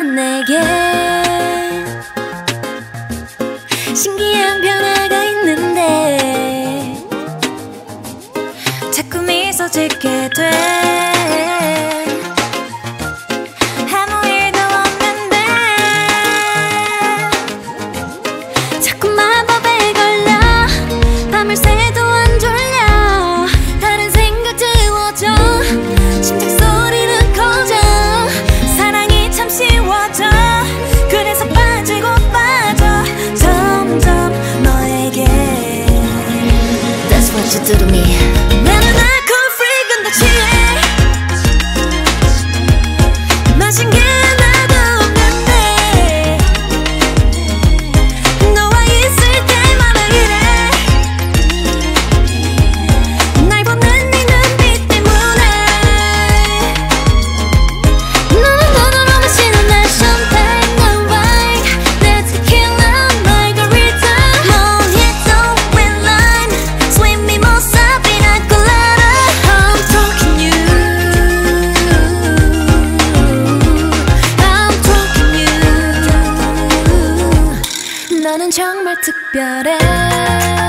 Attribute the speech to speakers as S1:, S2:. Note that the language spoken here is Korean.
S1: 넌 내게 신기한 변화가 있는데 자꾸 미소 짓게 돼. 아무 일도 없는데 자꾸 마법에 걸려 밤을 새도 안 졸려. 다른 생각 지워져 심장 소리는 커져. 사랑이 참 쉬워져. 그래서 빠지고 빠져 점점 너에게. That's what you do to me. 나는 alcohol free 근데 취해. 마신 게 나도 없는데 너와 있을 때마다 이래. 날 보는 네 눈빛 때문에. 너는 너무 마시는 내 champagne 내 wine 내 tequila margarita mojito with lime sweet mimosa pina colada. I'm talking you. I'm talking you. 너는 정말 특별해.